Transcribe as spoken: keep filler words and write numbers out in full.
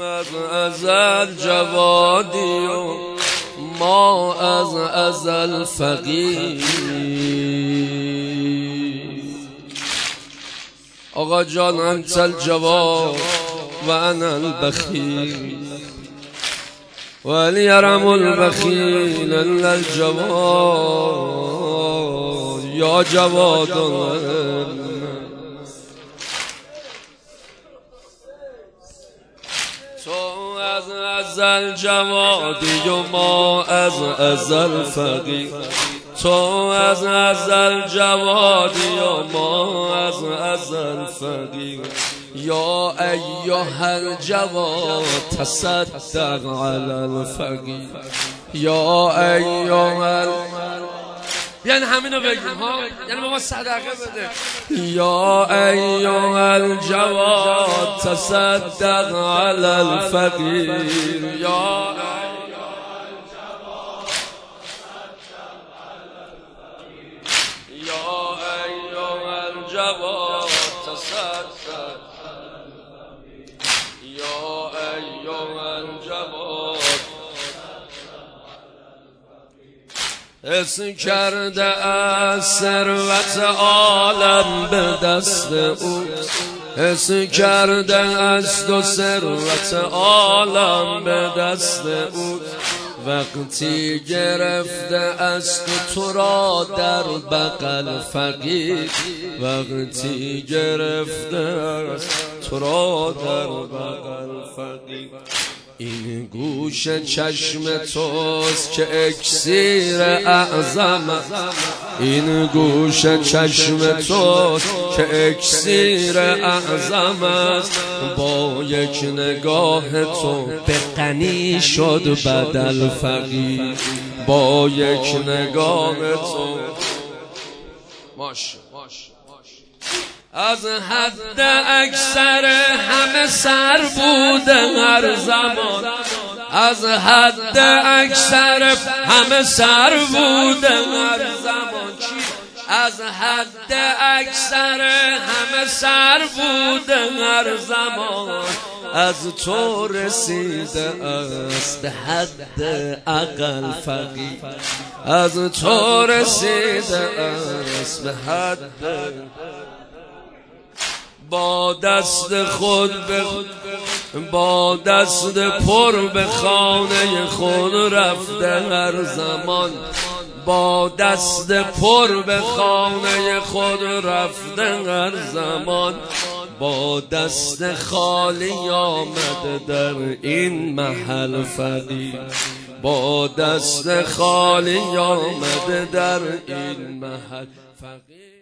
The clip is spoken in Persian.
از ازل جوادی و ما از ازل فقیر. آقا جان انت الجواد و انا البخیل ولی یرم البخیل الا الجواد یا جواد. تو از ازل جوادی و ما از ازل فقیر. تو از ازل جوادی و ما از ازل فقیر. یا ایها الجواد تصدق علی الفقیر. یا ایها بیان همینو بگیم ها، یعنی به ما صدقه بده. یا ایها الجواد تصدق علی الفقیر. یا حس کرده از ثروت عالم به دست او. حس کرده از دو ثروت عالم به دست او. وقتی گرفته از تو تو را در بغل فقیر. وقتی گرفته از تو را در بغل فقیر. این گوش چشم توست که اکسیر اعظم. این گوش چشم توست که اکسیر اعظم است. با یک نگاه تو به غنی شد بدل فقیر. با یک نگاه تو ماش از حد اکثر همه سر بوده هر زمان. از حد اکثر همه سر بوده هر زمان. از حد اکثر همه سر بوده هر زمان. از تو رسیده است به حد اقل فقیر. از تو رسیده است به حد. با دست خود به با دست پر به خانه خود رفته هر زمان. با دست پر به خانه خود رفته هر زمان. با دست خالی آمده در این محل فقیر. با دست خالی آمده در این محل فقیر.